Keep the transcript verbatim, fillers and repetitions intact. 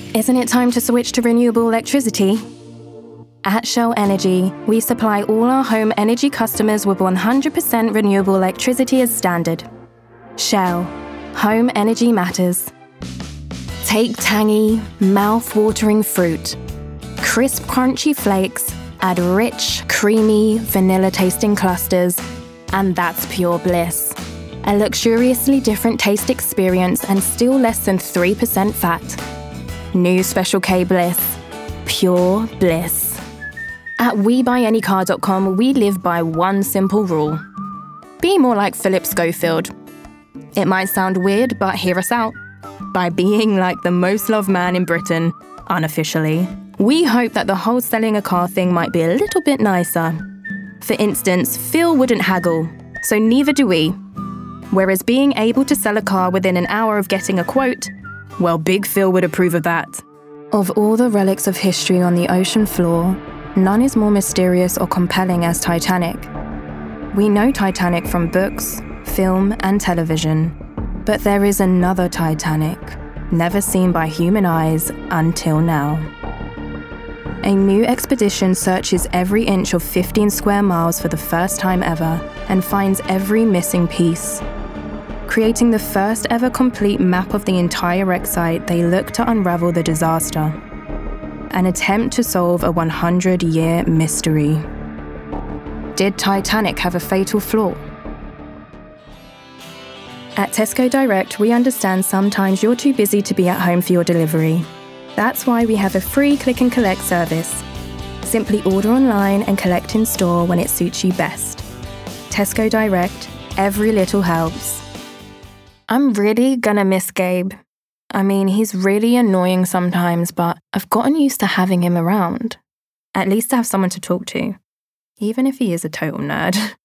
Isn't it time to switch to renewable electricity? At Shell Energy, we supply all our home energy customers with one hundred percent renewable electricity as standard. Shell. Home energy matters. Take tangy, mouth-watering fruit. Crisp, crunchy flakes, add rich, creamy, vanilla-tasting clusters, and that's pure bliss. A luxuriously different taste experience and still less than three percent fat. New Special K Bliss. Pure bliss. At we buy any car dot com, we live by one simple rule. Be more like Philip Schofield. It might sound weird, but hear us out. By being like the most loved man in Britain, unofficially. We hope that the whole selling a car thing might be a little bit nicer. For instance, Phil wouldn't haggle, so neither do we. Whereas being able to sell a car within an hour of getting a quote, well, Big Phil would approve of that. Of all the relics of history on the ocean floor, none is more mysterious or compelling as Titanic. We know Titanic from books, film, and television, but there is another Titanic, never seen by human eyes until now. A new expedition searches every inch of fifteen square miles for the first time ever and finds every missing piece. Creating the first ever complete map of the entire wreck site, they look to unravel the disaster. An attempt to solve a one hundred year mystery. Did Titanic have a fatal flaw? At Tesco Direct, we understand sometimes you're too busy to be at home for your delivery. That's why we have a free click and collect service. Simply order online and collect in store when it suits you best. Tesco Direct, every little helps. I'm really gonna miss Gabe. I mean, he's really annoying sometimes, but I've gotten used to having him around. At least I have someone to talk to, even if he is a total nerd.